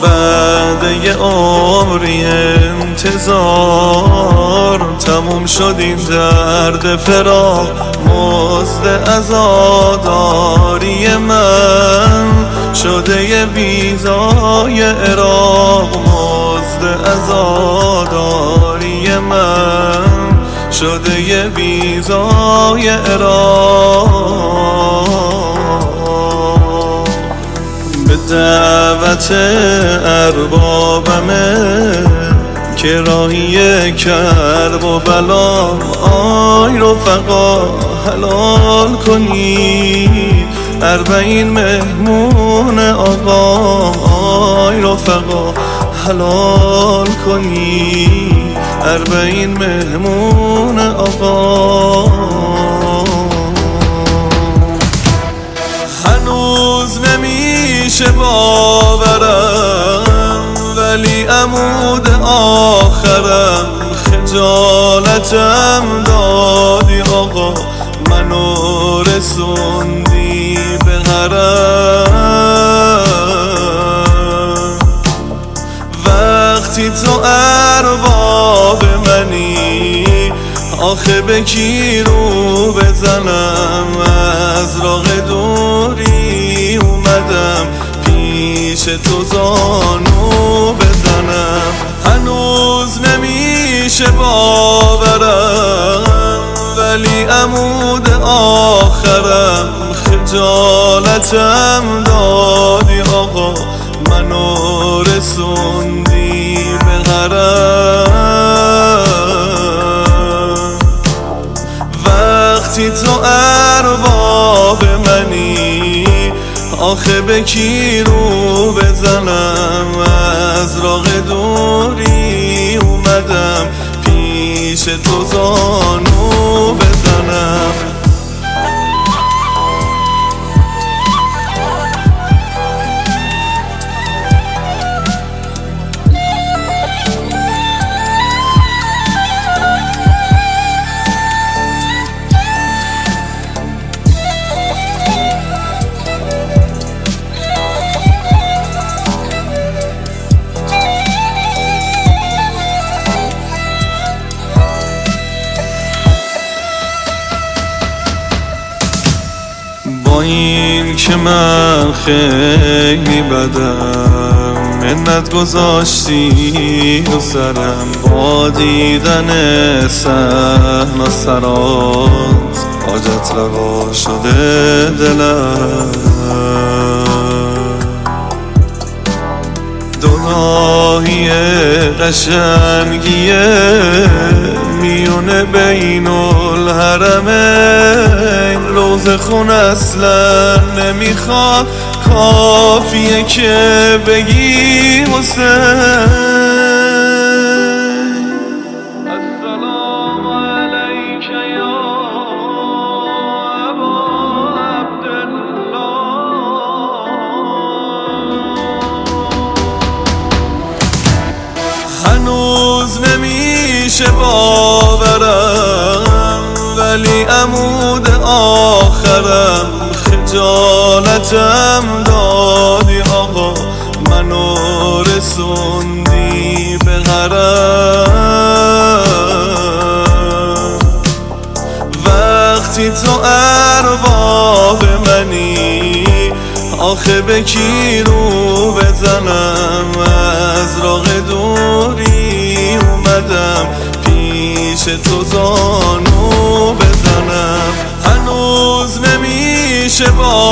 بعد یه عمری انتظار تموم شد این درد فراق، مزد عزاداری من شده یه ویزای عراق، مزد عزاداری من شده یه ویزای عراق. به دعوت اربابمه که راهی کرب و بلام، آی رفقا حلال کنید 40 مهمون آقا، آی رفقا حلال کنید 40 مهمون آقا. هنوز نمیشه باورم ولی عمود آخرم، خجالتم دادی آقا منو رسوندی به حرم. وقتی تو ارباب منی آخه به کی رو بزنم، از راه دوری اومدم پیش تو زانو بزنم. هنوز نمیشه باورم ولی عمود آخرم، خجالتم دادی آقا منو رسوندی به حرم. وقتی تو ارباب منی آخه به کی رو بزنم، از راه دوری اومدم پیش تو زانو بزنم. با این که من خیلی بدم، منت گذاشتی رو سرم، با دیدن صحن و سرات حاجت روا شده دلم. دنیای قشنگیه میونه بین الحرمین، روز خون اصلا نمیخواد، کافیه که بگی حسین. السلام علیک یا ابا عبدالله. هنوز نمیشه باورم ولی عمود آخرم، خجالتم دادی آقا منو رسوندی به حرم. وقتی تو ارباب منی آخه به کی رو بزنم، از راه دوری اومدم پیش تو زانو بزنم. هنوز نمیشه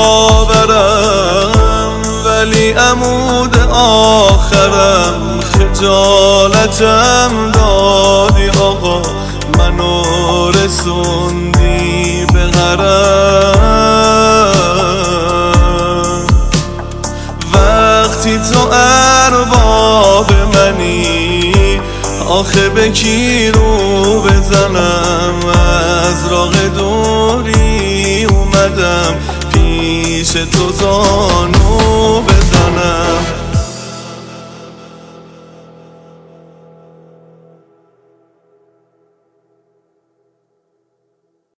باورم ولی عمود آخرم، خجالتم دادی آقا منو رسوندی به حرم. وقتی تو ارباب منی آخه به کی رو بزنم، از راه دوری اومدم پیش تو زانو بزنم.